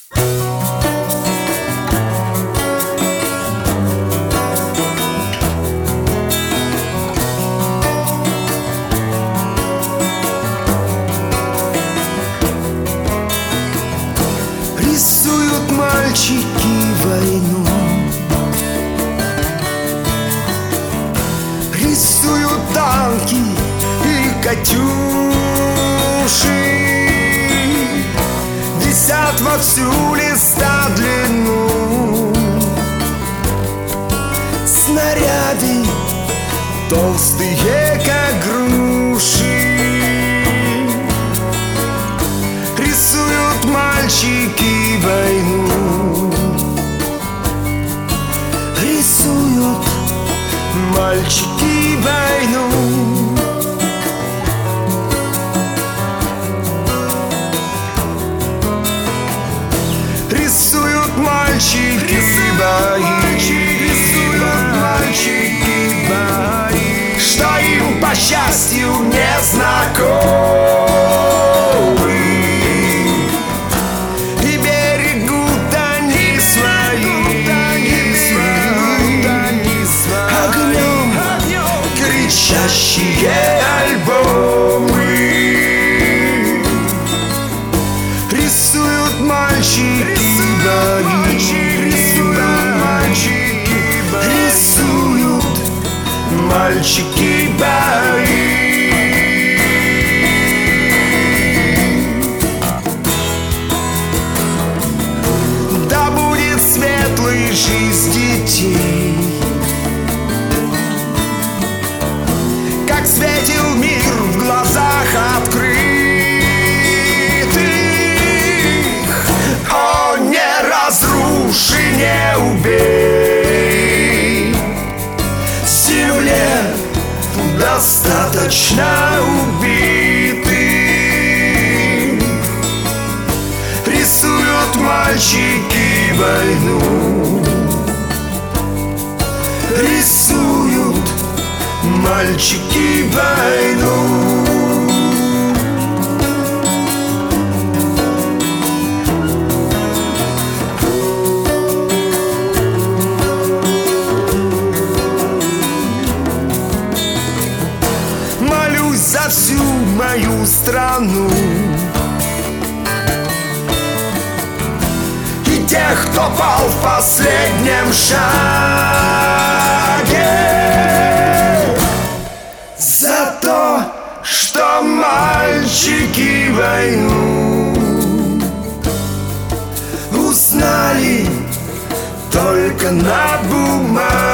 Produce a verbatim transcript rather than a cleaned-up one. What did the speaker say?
Рисуют мальчики войну, рисуют танки и катюши, висят во всю листа длину. Снаряды толстые, как груши, рисуют мальчики войну, рисуют мальчики войну. Рисуют мальчики бои, рисуют мальчики бои, что им по счастью не знакомы, и берегут они свои огнем кричащие альбомы. Рисуют мальчики бои, рисуют мальчики бои, рисуют мальчики бои. Да будет светлой жизнь детей, как светил мир в глазах открытых. О, не разруши, не убей, земле достаточно убитых. Рисуют мальчики войну, рисуют мальчики войну. Молюсь за всю мою страну и тех, кто пал в последнем шаге, за то, что мальчики войну узнали только на бумаге.